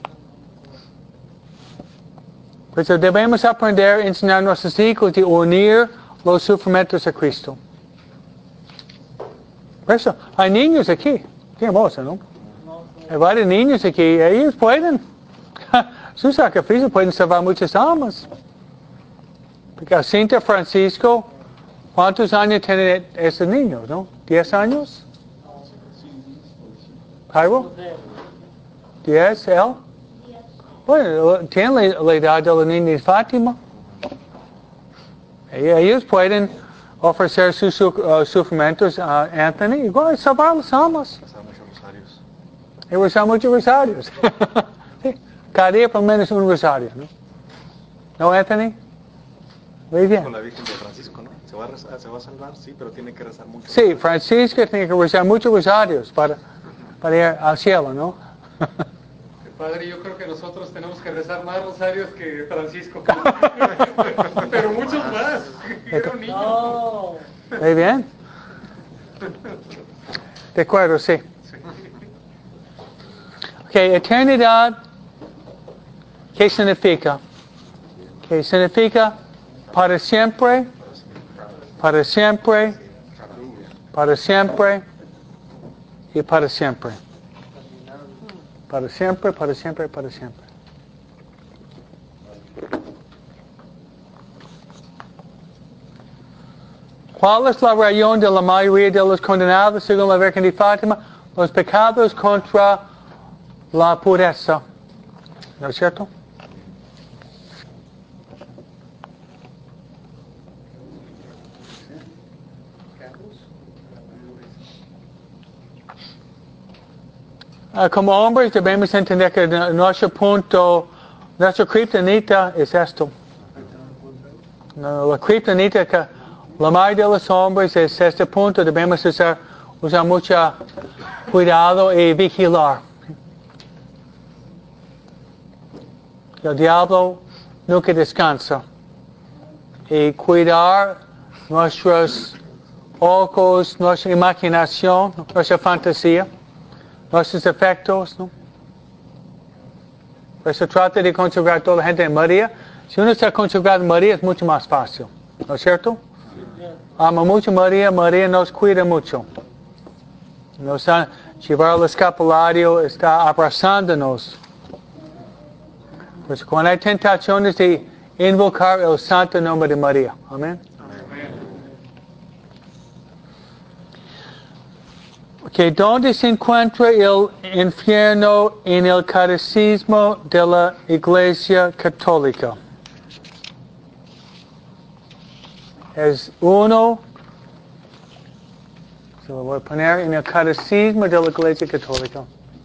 A: Pues debemos aprender a enseñar a nuestros hijos de unir los sufrimientos a Cristo. Por eso, hay niños aquí. Qué hermoso, ¿no? Hay varios niños aquí. Ellos pueden. Sus sacrificios pueden salvar muchas almas. Porque Jacinta Francisco, ¿cuántos años tienen esos niños, no? ¿Diez años? ¿Jairo? ¿Diez, él? Bueno, tienen la, la edad de la niña de Fátima. Ellos pueden ofrecer sus uh, sufrimientos a Anthony y bueno, salvar las almas.
G: Rezar muchos rosarios.
A: Y rezar muchos rosarios. Sí, cada día por lo menos un rosario, ¿no? ¿No, Anthony? Muy bien.
G: Con la Virgen de Francisco, ¿no? Se va, a rezar, se va a salvar, sí, pero tiene que rezar mucho.
A: Sí, Francisco tiene que rezar muchos rosarios para, para ir al cielo, ¿no?
E: Padre, yo creo que nosotros tenemos que rezar más rosarios que Francisco. Pero muchos más. Era un niño.
D: No.
A: Muy bien. De acuerdo, sí. Ok, eternidad, ¿qué significa? ¿Qué significa? Para siempre, para siempre, para siempre y para siempre. Para siempre, para siempre, para siempre. ¿Cuál es la razón de la mayoría de los condenados según la Virgen de Fátima? Los pecados contra la pureza. ¿No es cierto? Uh, como hombres debemos entender que nuestro punto Nuestra kriptonita es esto. No, la kriptonita que la mayoría de los hombres es este punto. Debemos usar, usar mucho cuidado y vigilar. El diablo nunca descansa. Y cuidar nuestros ojos, nuestra imaginación, nuestra fantasía, nuestros efectos, ¿no? Por eso trata de consagrar a toda la gente en María. Si uno está consagrado en María es mucho más fácil, ¿no es cierto? Ama mucho María, María nos cuida mucho. Nos ha llevado al escapulario, está abrazándonos. Pues cuando hay tentaciones de invocar el santo nombre de María. Amén. Okay, ¿dónde se encuentra el infierno en el catecismo de la Iglesia Católica? Es uno, se lo voy a poner en el catecismo de la Iglesia Católica.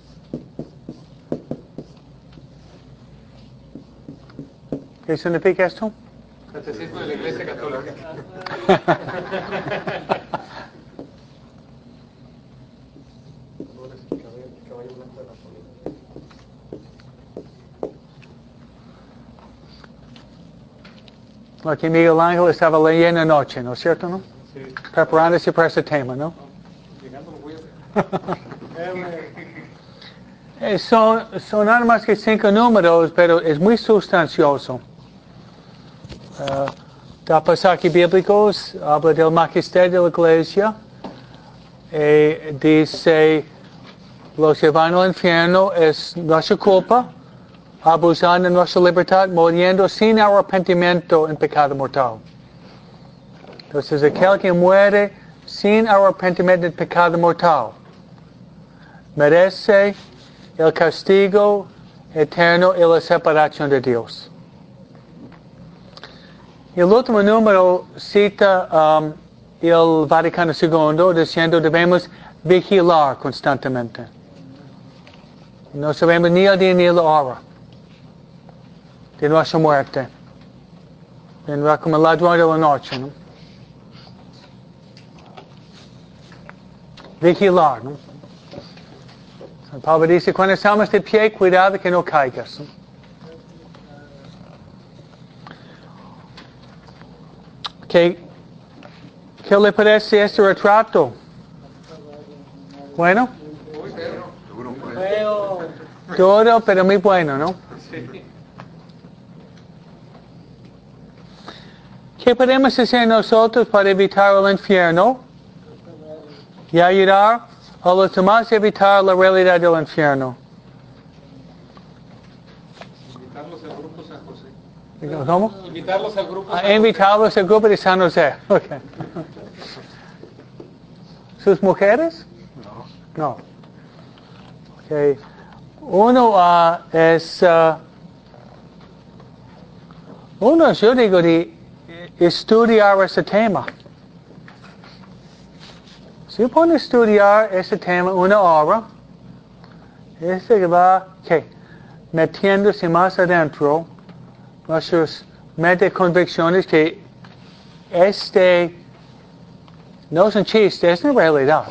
A: ¿Qué significa esto?
E: Catecismo de la Iglesia Católica.
A: Lo que Miguel Ángel estaba leyendo anoche, ¿no es cierto, no?
E: Sí.
A: Preparándose para ese tema, ¿no?
E: Llegando lo voy a hacer.
A: Eh, son, son nada más que cinco números, pero es muy sustancioso. Uh, da pasajes bíblicos, habla del magisterio de la iglesia, eh, dice, los llevan al infierno es nuestra culpa, abusando de nuestra libertad, muriendo sin arrepentimiento en pecado mortal. Entonces, aquel que muere sin arrepentimiento en pecado mortal merece el castigo eterno y la separación de Dios. El último número cita um, el Vaticano segundo diciendo debemos vigilar constantemente. No sabemos ni el día ni la hora de nuestra muerte. Vendrá como el ladrón de la noche, ¿no? Vigilar, ¿no? San Pablo dice, cuando estamos de pie, cuidado que no caigas, ¿no? ¿Qué, ¿Qué le parece este retrato? ¿Bueno? Todo, pero muy bueno, ¿no? ¿Qué podemos hacer nosotros para evitar el infierno? Y ayudar a los demás a evitar la realidad del infierno.
E: Invitarlos al grupo San José.
A: ¿Cómo?
E: Invitarlos al grupo
A: A
E: San José.
A: invitarlos al grupo de San José. Okay. ¿Sus mujeres? No. No. Okay. Uno uh, es, uh, uno yo digo de estudiar este tema. Si pone a estudiar este tema una hora, este va, ¿qué? Metiéndose más adentro, nuestras mente convicciones que este no es un chiste, es una realidad.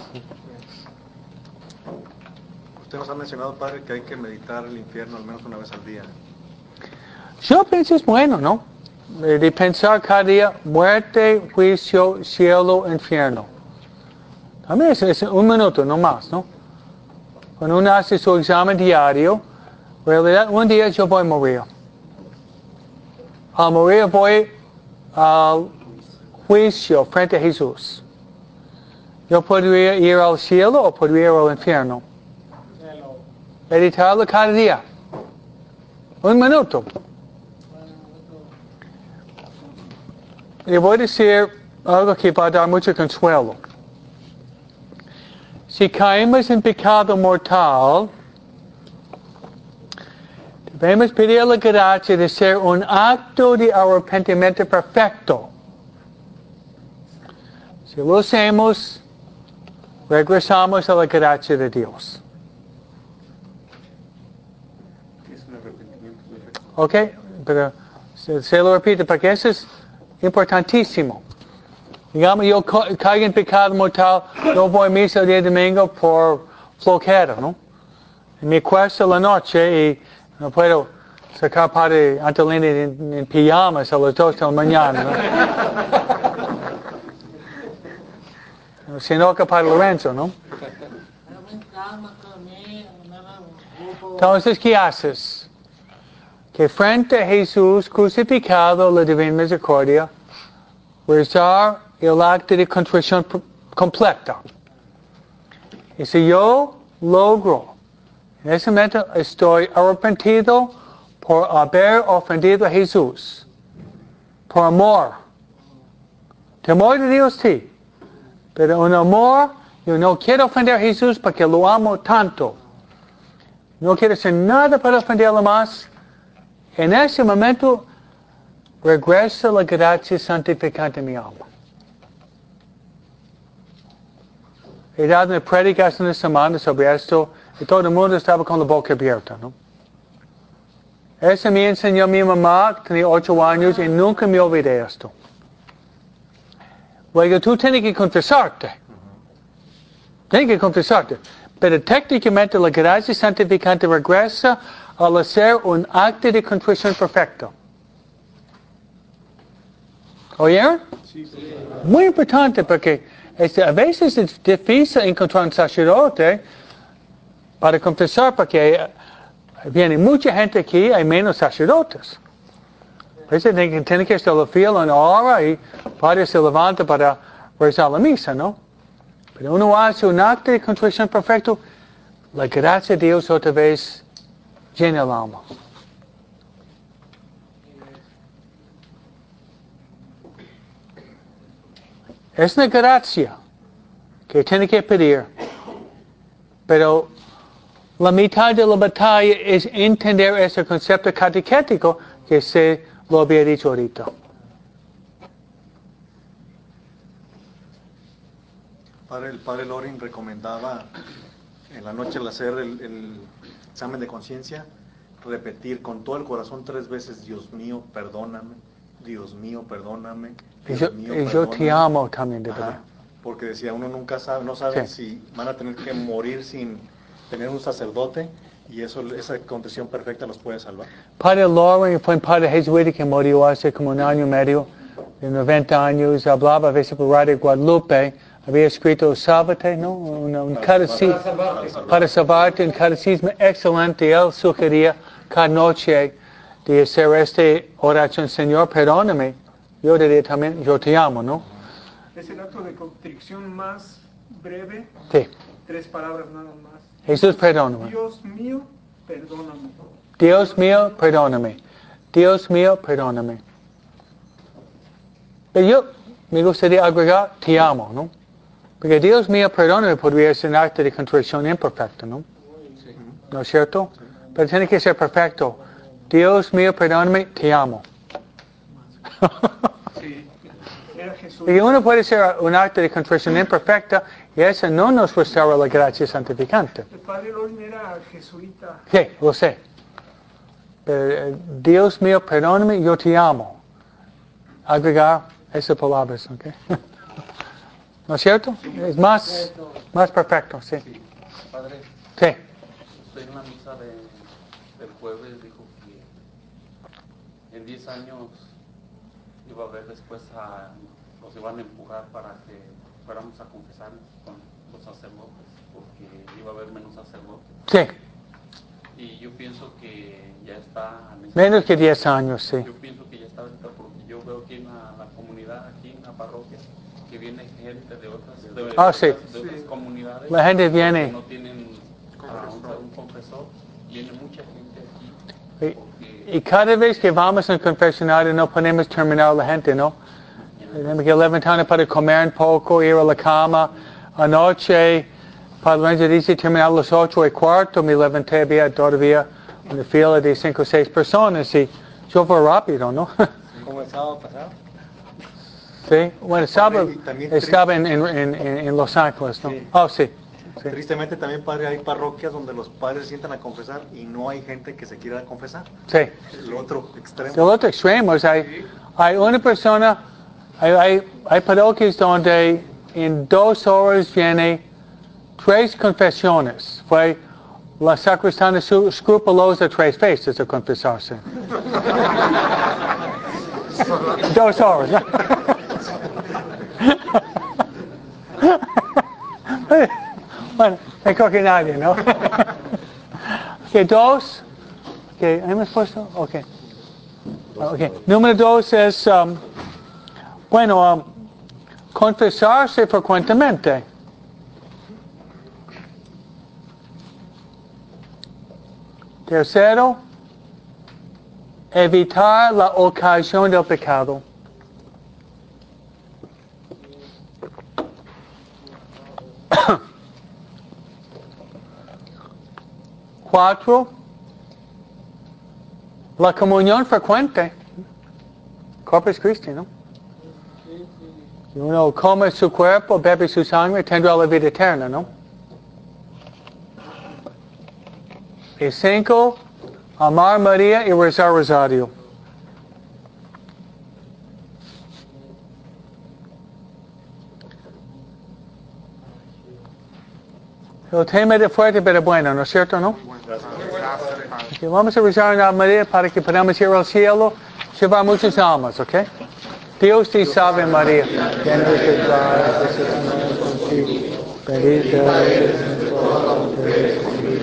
G: Usted nos ha mencionado, padre, que hay que meditar el infierno al menos una vez al día.
A: Yo pienso es bueno, ¿no? De pensar cada día, muerte, juicio, cielo, infierno. También es, es un minuto, no más, ¿no? Cuando uno hace su examen diario, en realidad un día yo voy a morir. Al morir voy al juicio frente a Jesús. Yo podría ir al cielo o podría ir al infierno. Meditarlo cada día. Un minuto. Y voy a decir algo que va a dar mucho consuelo. Si caemos en pecado mortal, debemos pedir la gracia de ser un acto de arrepentimiento perfecto. Si lo hacemos, regresamos a la gracia de Dios.
C: Es un arrepentimiento perfecto.
A: ¿Ok? Pero se, se lo repito, porque eso es importantísimo. Digamos, yo ca- caigo en pecado mortal, no voy a misa el día domingo por flojera, ¿no? Y me cuesta la noche y no puedo sacar padre Antolini en, en pijamas a las dos de la mañana, ¿no? Se enoja para Lorenzo, ¿no? Entonces, ¿qué haces? Que frente a Jesús crucificado, la divina misericordia, rezar el acto de contrición completa. Y si yo logro, en ese momento estoy arrepentido por haber ofendido a Jesús, por amor, temor de Dios sí, pero un amor, yo no quiero ofender a Jesús porque lo amo tanto. No quiero hacer nada para ofenderlo más. En ese momento, regresa la gracia santificante en mi alma. He dado una prédica hace una semana sobre esto y todo el mundo estaba con la boca abierta, ¿no? Eso me enseñó mi mamá, que tenía ocho años, y nunca me olvidé esto. Luego tú tienes que confesarte. Tienes que confesarte. Pero técnicamente la gracia santificante regresa al hacer un acto de contrición perfecto. ¿Oyeron? Sí, sí. Muy importante porque este, a veces es difícil encontrar un sacerdote para confesar porque viene mucha gente aquí, hay menos sacerdotes. A veces tiene, tiene que estar la fila una hora y padre se levanta para rezar la misa, ¿no? Pero uno hace un acto de contrición perfecto, la gracia de Dios otra vez llena el alma. Es una gracia que tiene que pedir, pero la mitad de la batalla es entender ese concepto catequético que se lo había dicho ahorita.
G: Padre, el padre Loring recomendaba en la noche al hacer el, el examen de conciencia, repetir con todo el corazón tres veces, Dios mío, perdóname, Dios mío, perdóname,
A: Y
G: Dios
A: yo,
G: mío,
A: y yo
G: perdóname.
A: te amo también, de
G: Ajá,
A: verdad.
G: porque decía, uno nunca sabe, no sabe
A: Sí.
G: si van a tener que morir sin tener un sacerdote, y eso, esa contrición perfecta los puede salvar.
A: Padre Loring fue un padre jesuita que murió hace como un año y medio, de noventa años, hablaba a veces por Radio Guadalupe, había escrito Sálvate, ¿no? Un, un catecismo, para salvarte, un catecismo excelente. Él sugería cada noche de hacer esta oración, Señor, perdóname. Yo diría también, yo te amo, ¿no?
H: Es el acto de contrición más breve,
A: Sí.
H: tres palabras nada más.
A: Jesús, perdóname.
H: Dios mío, perdóname.
A: Dios mío, perdóname. Dios mío, perdóname. Pero yo me gustaría agregar, te amo, ¿no? Porque Dios mío, perdóname, podría ser un acto de contrición imperfecto, ¿no?
E: Sí.
A: ¿No es cierto? Pero tiene que ser perfecto. Dios mío, perdóname, te amo.
H: Sí, era Jesús.
A: Y uno puede ser un acto de contrición imperfecta y eso no nos restaura la gracia santificante.
H: El padre Loring era jesuita.
A: Sí, lo sé. Pero eh, Dios mío, perdóname, yo te amo. Agregar esas palabras, ¿ok? ¿No es cierto? Es más, más perfecto, sí.
B: Sí. Padre,
A: Sí.
B: usted en la misa de, del jueves dijo que en diez años iba a haber después a, los iban a empujar para que fuéramos a confesarnos con los sacerdotes, porque iba a haber menos sacerdotes.
A: Sí.
B: Y yo pienso que ya está...
A: Menos que diez años, sí.
B: Yo pienso que ya está ahorita, porque yo veo aquí en la, la comunidad, aquí en la parroquia, que viene gente de otras, de,
A: Ah,
B: de
A: sí.
B: otras, de otras comunidades.
A: La gente viene.
B: Que no tienen a un, un confesor. Viene mucha gente aquí.
A: Y,
B: Porque,
A: y cada vez que vamos al confesionario no podemos terminar la gente, ¿no? Tenemos que levantarnos para comer un poco, ir a la cama. Anoche, Padre Lorenzo dice terminar a las ocho y cuarto, me levanté, había todavía una fila de cinco o seis personas y yo fui rápido, ¿no?
C: ¿Cómo el sábado pasado?
A: Sí, bueno, sábado
G: Y también
A: estaba en, en, en, en Los Ángeles, ¿no?
C: Sí.
A: Oh, sí. Sí.
G: Tristemente también, padre, hay parroquias donde los padres se sientan a confesar y no hay gente que se quiera confesar.
A: Sí.
G: El otro extremo.
A: El otro extremo es hay, hay una persona, hay, hay, hay parroquias donde en dos horas viene tres confesiones. Fue la sacristana escrupulosa tres veces a confesarse. Dos horas. Bueno, me creo que nadie, ¿no? Ok, dos. Ok, ¿hemos puesto? Ok. Okay. Número dos es, um, bueno, um, confesarse frecuentemente. Tercero, evitar la ocasión del pecado. Cuatro, la comunión frecuente. Corpus Christi, ¿no? Si uno come su cuerpo, bebe su sangre, tendrá la vida eterna, ¿no? Y cinco, amar a María y rezar rosario. El tema de fuerte pero bueno, ¿no es cierto, no? Okay, vamos a rezar a María para que podamos ir al cielo, llevar muchas almas, ¿ok? Dios te salve María, llena de gracia, el Señor es contigo, bendita eres entre todas las mujeres,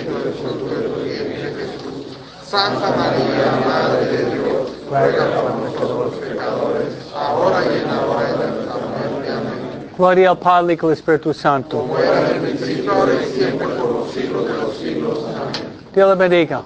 I: Santa María, Madre de Dios, ruega por nosotros pecadores, ahora y en la hora de nuestra muerte. Amén.
A: Gloria al Padre y al Espíritu Santo.
I: Como era en el principio, ahora y siempre, por los siglos de los siglos. Amén.
A: Dios le bendiga.